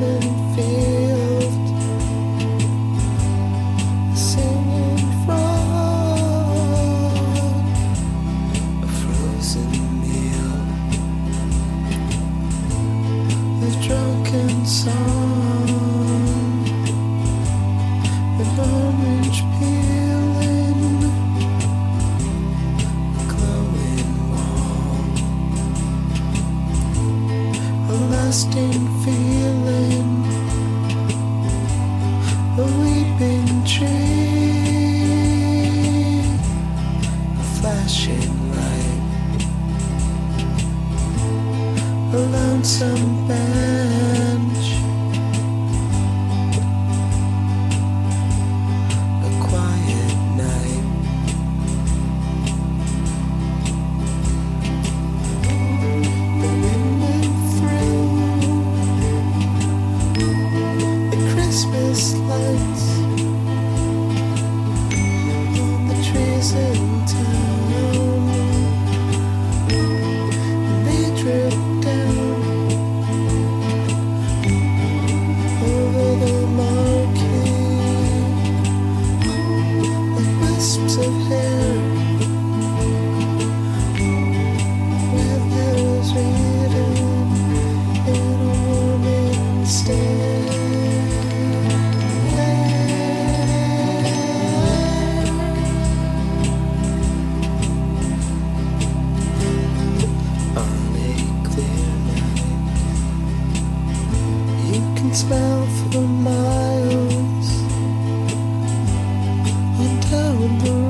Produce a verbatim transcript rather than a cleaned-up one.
open field, a singing frog, a frozen meal, a drunken song, an orange peeling, a glowing wall, a lasting feeling, a weeping tree, a flashing light, a lonesome bench, a quiet night. The wind went through the Christmas lights on the trees in town, and they dripped down over the marquee like wisps of hair with letters written in a warming stare. On a clear night, you can smell for miles on down the